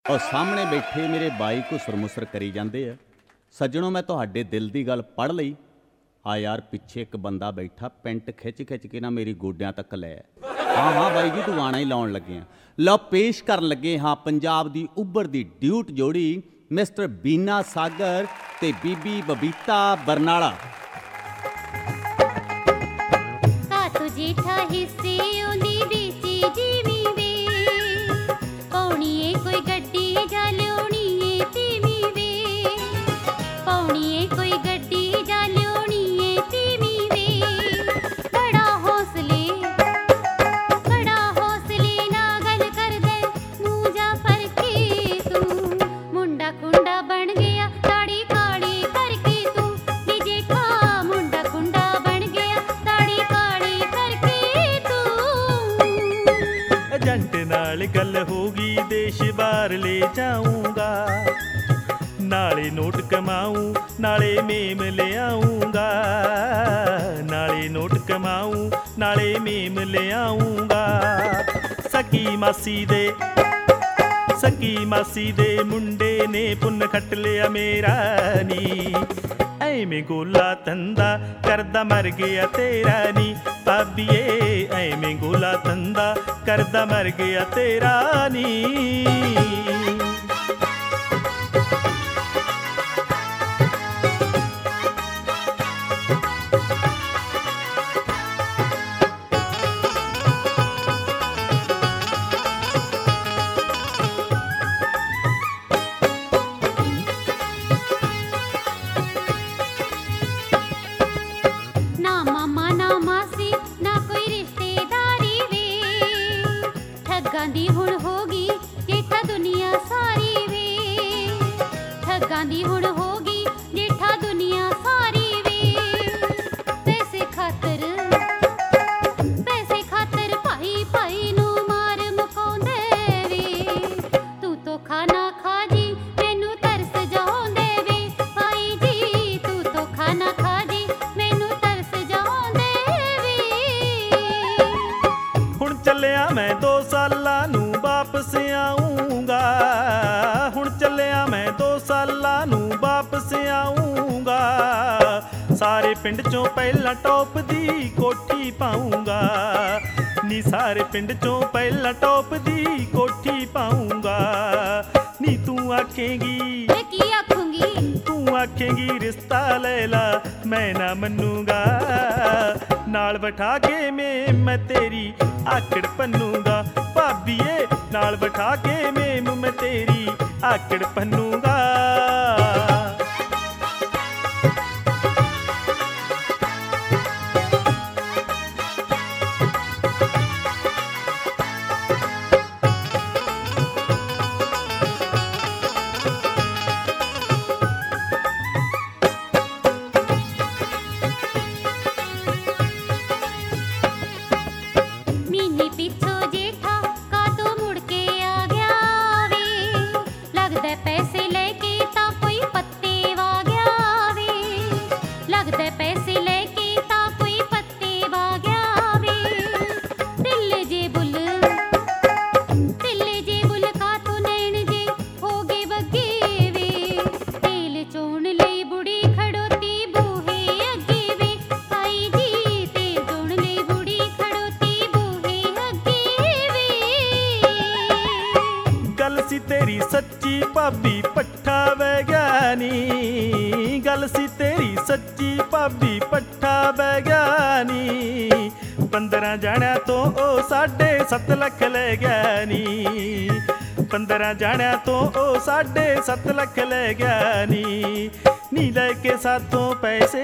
ਔਰ ਸਾਹਮਣੇ ਬੈਠੇ ਮੇਰੇ ਬਾਈ ਘੁਸਰ-ਮੁਸਰ ਕਰੀ ਜਾਂਦੇ ਆ। ਸੱਜਣੋ, ਮੈਂ ਤੁਹਾਡੇ ਦਿਲ ਦੀ ਗੱਲ ਪੜ੍ਹ ਲਈ। ਆ ਯਾਰ, ਪਿੱਛੇ ਇੱਕ ਬੰਦਾ ਬੈਠਾ, ਪੈਂਟ ਖਿੱਚ ਕੇ ਨਾ ਮੇਰੀ ਗੋਡਿਆਂ ਤੱਕ ਲੈ। ਹਾਂ ਬਾਈ ਜੀ, ਤੂੰ ਆਣਾ ਹੀ ਲਾਉਣ ਲੱਗੇ ਆ। ਲਓ, ਪੇਸ਼ ਕਰਨ ਲੱਗੇ ਹਾਂ ਪੰਜਾਬ ਦੀ ਉੱਭਰਦੀ ਡਿਊਟ ਜੋੜੀ, ਮਿਸਟਰ ਬੀਨਾ ਸਾਗਰ ਤੇ ਬੀਬੀ ਬਬੀਤਾ ਬਰਨਾਲਾ। ਜੇਠਾ ਹਿੱਸੇ ਉਹਦੀ ਵੇਚੀ ਜਿਵੇਂ ਵੇ, ਪਾਉਣੀ ਏ ਕੋਈ ਗੱਡੀ ਜਾਂ ਲਿਆਉਣੀ ਏ ਤੀਵੀਂ ਵੇ, ਪਾਉਣੀ ਏ ਕੋਈ ਗੱਡੀ ਜਾਂ ਲਿਆਉਣੀ ਏ ਤੀਵੀਂ ਵੇ। ਬੜਾ ਹੌਸਲੇ ਨਾਲ ਗੱਲ ਕਰਦੇ, ਮੂੰਹ ਜਾ ਫੜ ਕੇ ਤੂੰ ਮੁੰਡਾ ਕੁੰਡਾ ਬਣ ਗਿਆ, ਦਾੜੀ ਕਾਲੀ ਕਰਕੇ ਤੂੰ ਨੀ ਜੇਠਾ ਮੁੰਡਾ ਕੁੰਡਾ ਬਣ ਗਿਆ, ਦਾੜੀ ਕਾਲੀ ਏਜੰਟ ਨਾਲ ਗੱਲ ਹੋ ਗਈ, ਦੇਸ਼ ਬਾਹਰ ਲੈ ਜਾਊਂਗਾ, ਨਾਲੇ ਨੋਟ ਕਮਾਊਂ ਨਾਲੇ ਮੇਮ ਲਿਆਊਂਗਾ, ਨਾਲੇ ਨੋਟ ਕਮਾਊਂ ਨਾਲੇ ਮੇਮ ਲਿਆਊਂਗਾ। ਸਕੀ ਮਾਸੀ ਦੇ ਮੁੰਡੇ ਨੇ ਪੁੰਨ ਖੱਟ ਲਿਆ ਮੇਰਾ ਨੀ, ਐਵੇਂ ਗੋਲਾ ਧੰਦਾ ਕਰਦਾ ਮਰ ਗਿਆ ਤੇਰਾ ਨੀ, ਭਾਬੀਏ ਐਵੇਂ ਗੋਲਾ ਧੰਦਾ ਕਰਦਾ ਮਰ ਗਿਆ ਤੇਰਾ ਨੀ। ਦੀ ਹੁਣ ਹੋ ਗਈ ਜੇਠਾ ਦੁਨੀਆ ਸਾਰੀ ਵੇ, ਠੱਗਾਂ ਦੀ ਹੁਣ ਹੋ ਗਈ ਜੇਠਾ ਦੁਨੀਆ ਸਾਰੀ ਵੇ। ਪੈਸੇ ਖਾਤਰ ਭਾਈ ਨੂੰ ਮਾਰ ਮੁਕਾਉਂਦੇ ਵੇ, ਤੂੰ ਤੋਂ ਖਾਣਾ ਖਾ ਜੀ ਮੈਨੂੰ ਤਰਸ ਜਾਉਂਦੇ ਵੇ, ਭਾਈ ਜੀ ਤੂੰ ਤੋਂ ਖਾਣਾ ਖਾ ਜੀ ਮੈਨੂੰ ਤਰਸ ਜਾਉਂਦੇ ਵੇ। ਹੁਣ ਚੱਲਿਆ ਮੈਂ 2 ਸਾਲਾਂ ਨੂੰ ਵਾਪਸ ਆਊਂਗਾ, ਹੁਣ ਚੱਲਿਆ ਮੈਂ 2 ਸਾਲਾਂ ਨੂੰ ਵਾਪਸ ਆਊਂਗਾ, ਸਾਰੇ ਪਿੰਡ ਚੋਂ ਪਹਿਲਾਂ ਟੌਪ ਦੀ ਕੋਠੀ ਪਾਊਂਗਾ ਨੀ, ਸਾਰੇ ਪਿੰਡ ਚੋਂ ਪਹਿਲਾਂ ਟੌਪ ਦੀ ਕੋਠੀ ਪਾਊਂਗਾ ਨੀ। ਤੂੰ ਆਖੇਂਗੀ ਮੈਂ ਕੀ ਆਖੂੰਗੀ, ਤੂੰ ਆਖੇਂਗੀ ਰਿਸ਼ਤਾ ਲੈ ਲਾ, ਮੈਂ ਨਾ ਮੰਨੂਗਾ, ਨਾਲ ਬਿਠਾ ਕੇ ਮੈਂ ਤੇਰੀ ਆਕੜ ਪੰਨੂਗਾ, ਭਾਬੀਏ ਨਾਲ ਬਿਠਾ ਕੇ ਮੈਂ ਤੇਰੀ ਆਕੜ ਪੰਨੂਗਾ। ਪੈਸੇ ਲੈ ਕੇ ਤਾਂ ਕੋਈ ਪੱਤੇ ਵਾ ਗਿਆ ਵੇ, ਲੱਗਦਾ ਪੈਸੇ ਲੈ ਕੇ ਤਾਂ ਕੋਈ ਪੱਤੇ ਵਾ ਗਿਆ ਵੇ। ਢਿੱਲੇ ਜੇ ਬੁੱਲ ਕਾਤੋਂ ਨੈਣ ਜੇ ਹੋ ਗਏ ਬੱਗੇ ਵੇ, ਤੇਲ ਚੋਣ ਲਈ ਬੁੜੀ ਖੜੋਤੀ ਬੂਹੇ ਅੱਗੇ ਵੇ, ਭਾਈ ਜੀ ਤੇਲ ਚੋਣ ਲਈ ਬੁੜੀ ਖੜੋਤੀ ਬੂਹੇ ਅੱਗੇ ਵੇ। ਗੱਲ ਸੀ ਤੇਰੀ ਸੱਚੀ ਭਾਬੀ ਪੱਠਾ ਵਹਿ ਗਿਆ ਨੀ, ਗੱਲ ਸੀ ਤੇਰੀ ਸੱਚੀ ਭਾਬੀ ਪੱਠਾ ਵਹਿ ਗਿਆ ਨੀ, 15 ਜਾਣਿਆਂ ਤੋਂ ਉਹ 7.5 ਲੱਖ ਲੈ ਗਿਆ ਨੀ, 15 ਜਾਣਿਆਂ ਤੋਂ ਉਹ 7.5 ਲੱਖ ਲੈ ਗਿਆ ਨੀ। ਨੀ ਲੈ ਕੇ ਸਾਥੋਂ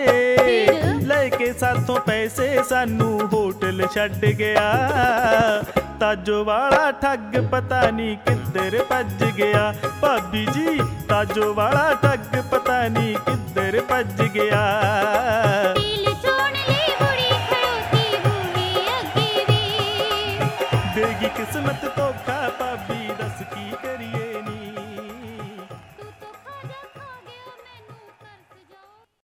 ਪੈਸੇ ਸਾਨੂੰ ਹੋਟਲ ਛੱਡ ਗਿਆ, ਤਾਜੋ ਵਾਲਾ ਠੱਗ ਪਤਾ ਨੀ ਕਿੱਧਰ ਭੱਜ ਗਿਆ, ਭਾਬੀ ਜੀ ਤਾਜੋ ਵਾਲਾ ਠੱਗ ਪਤਾ ਨੀ ਕਿੱਧਰ ਭੱਜ ਗਿਆ। ਤੇਲ ਚੋਣ ਲਈ ਬੁੜੀ ਖੜੋਤੀ ਬੂਹੇ ਅੱਗੇ ਵੇ, ਦੇਗੀ ਕਿਸਮਤ